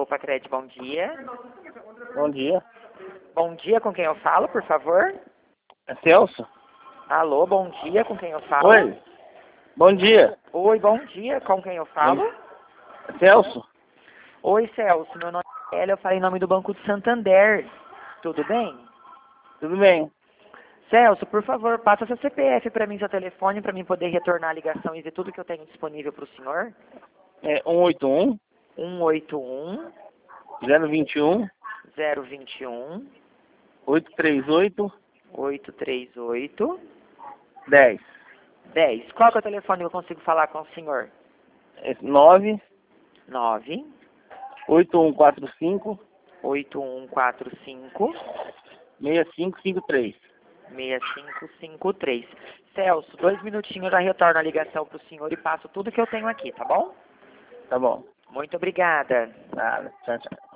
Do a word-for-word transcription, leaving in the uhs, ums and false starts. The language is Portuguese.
Pacred, bom dia. Bom dia. Bom dia, com quem eu falo, por favor? É Celso? Alô, bom dia, com quem eu falo? Oi. Bom dia. Oi, bom dia, com quem eu falo? É Celso? Oi, Celso, meu nome é Elia, eu falei em nome do Banco de Santander. Tudo bem? Tudo bem. Celso, por favor, passa seu C P F para mim, seu telefone, para mim poder retornar a ligação e ver tudo que eu tenho disponível para o senhor. É um oito um, um oito um, zero dois um, zero dois um, oito três oito, oito três oito, dez. dez. Qual que é o telefone que eu consigo falar com o senhor? É nove nove oito um quatro cinco, oito um quatro cinco, seis cinco cinco três. seis cinco cinco três. Celso, dois minutinhos eu já retorno a ligação para o senhor e passo tudo que eu tenho aqui, tá bom? Tá bom. Muito obrigada. Nada. Tchau, tchau.